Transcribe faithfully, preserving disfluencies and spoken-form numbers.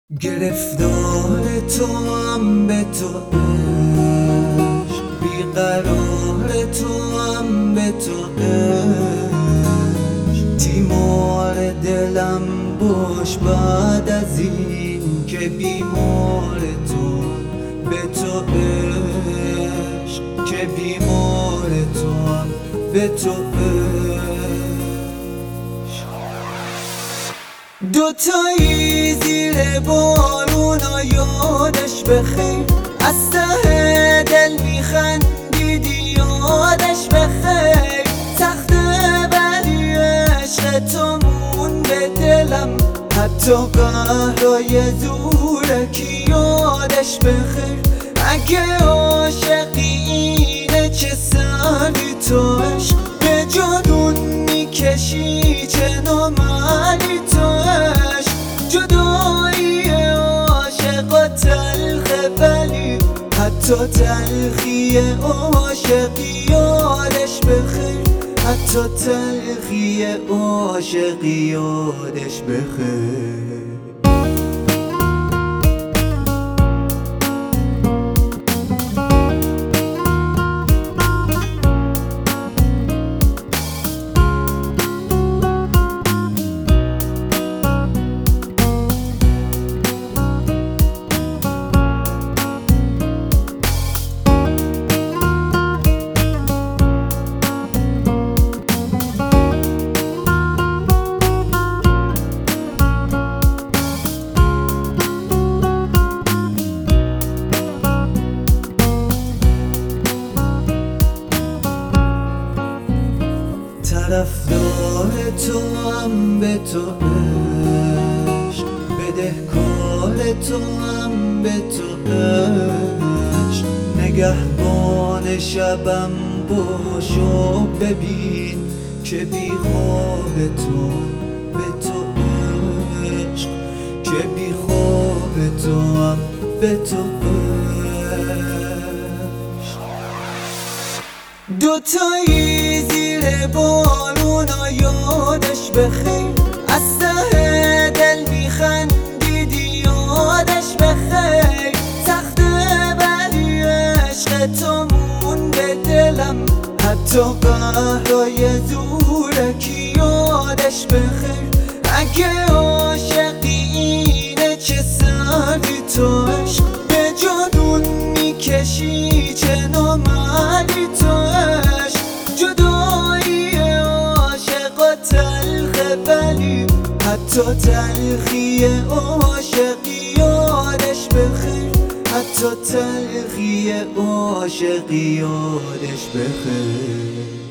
گرفتار تو هم به تو عشق، بیقرار تو هم به تو عشق. تیمار دلم باش بعد از این که بیمار تو به تو عشق، که بیمار تو هم به تو عشق. دوتایی زیر بارونا یادش بخیر، از ته دل میخندیدی یادش بخیر. تخت ولی عشق تو مون به دلم، حتی قهرای زورکی یادش بخیر. اگه عاشقی اینه چه سری تو عشق، به جادون میکشی چه ناملی تو عشق. جدایی عاشقا تلخه ولی حتی تلخی عاشقی یادش بخیر، حتی تلخی عاشقی یادش بخیر. طرفدار تو هم به تو عشق، بدهکار تو هم به تو عشق. نگهبان شبم باش و ببین که بی خواب تو به تو عشق، که بی خواب تو هم به تو عشق. دوتایی زیر بارونا یادش بخیر، از ته دل میخندیدی یادش بخیر. تخت ولی عشق تو مون به دلم، حتی قهرای زورکی یادش بخیر. اگه عاشقی اینه چه سری تو عشق، به جادون میکشی چه ناملی تو عشق. جدایی عاشقا تلخه ولی حتی تلخی عاشقی یادش بخیر، حتی تلخی عاشقی یادش بخیر.